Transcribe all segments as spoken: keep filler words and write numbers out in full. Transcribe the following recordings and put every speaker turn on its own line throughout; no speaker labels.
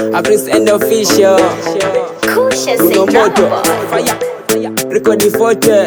A Prince and official.
Kusha say
Uno
drama
moto.
boy.
Fire. Record the photo.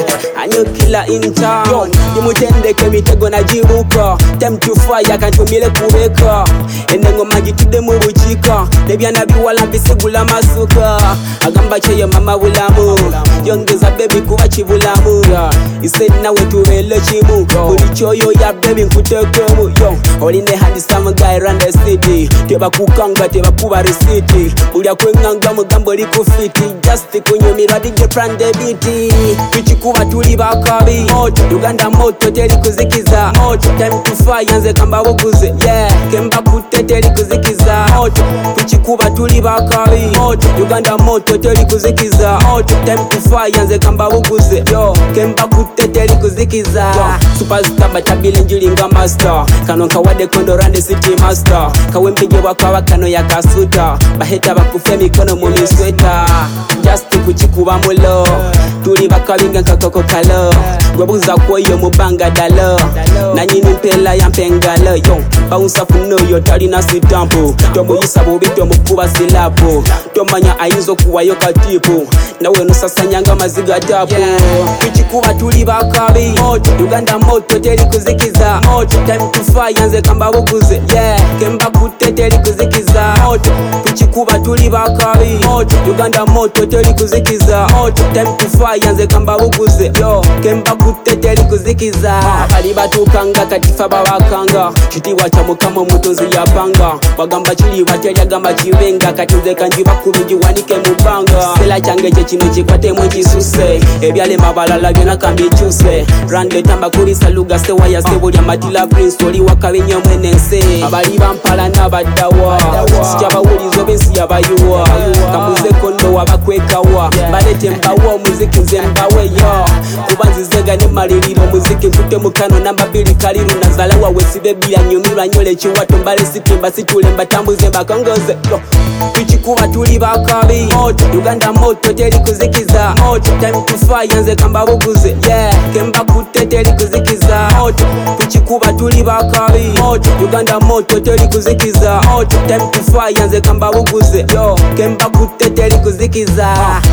A new killer in town. Nimutende ke mitego na jibuka. Time to fire kantumile kubeka. Ende ngoma gitude mu buchika. Nebyana biwala bisigula masuka. Agamba cheye mama bulamu. Yongeza baby kuba chibulamu. Ise nawe tuwele chimu. Bulichoyo ya baby nkutekemu. Yo, oline handsome guy run the city. Teba kukanga teba kuba receipt. Ulya kwenganga mugambo likufiti. Just kunyumira dige prande biti. Tuchikuba tuli bakabi. Moto, Uganda moto teli kuzikiza. Moto, time to fire yanze kamba buguze. Yeah, kemba kute teli kuzikiza. Moto, tuchikuba tuli bakabi. Moto, Uganda moto teli kuzikiza. Moto, time to fire yanze kamba buguze. Yo, kemba kute teli kuzikiza. Yo, superstar batabile njuli nga master. Kano kawade kondo rande city master. Kawempige wakawa kano ya kasuta. Baheta bakufe mikono mu misweta. Just kuchikuba mulo. Tuli bakabinga kakoko kalo. Gwebuza kwoyo mubanga dalo. Nanyini mpela ya mpengalo. Yo, bounce funo yo tali na sitampo. Tomo yisa bubito mukuba silapo. Tomanya ayinzo kuwa yo katipo. Nawe nusasanyanga maziga tapo. Kuchikuba tuli bakabi. Moto, Uganda moto teli kuzikiza. Moto, time to fire yanze kamba buguze. Yeah, kemba kute teli kuzikiza. Moto, kuchikuba tuli bakabi. Moto, Uganda moto teli kuzikiza. Moto, time to fire yanze kamba buguze. Yo, kemba kute teli kuzikiza. Bali batukanga katifa babakanga. Chitiwa cha mukamo mutozi yapanga. Bagamba chili bateli agamba chivenga. Katunze kanji bakubiji wanike mubanga. Sela change che chino chikwate mwenjisuse. Ebyale mabalala byona kambi chuse. Rande tamba kurisa luga sewa ya sebo ya matila Prince oli wakabinya mwenense. Abali bampala nabadawa. Sikyaba wulizo bensi yabayuwa. Kamuze kondo wabakwekawa. Balete mbawa muziki nze mbawe yo. Kubanzizega ne maliriro muziki mfute mukano namba bili kaliru nazala wawe sibebila nyumirwa nyole chiwato mbale sitimba situle mbatambuze bakongoze. Tuchikuba tuli bakabi. Moto, Uganda moto teli kuzikiza. Moto, time to fire yanze kamba buguze. Yeah, kemba kute teli kuzikiza. Moto, tuchikuba tuli bakabi. Moto, Uganda moto teli kuzikiza. Moto, time to fire yanze kamba buguze. Yo, kemba kute teli kuzikiza.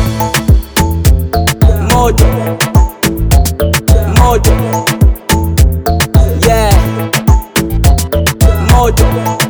Moto, moto, yeah, moto.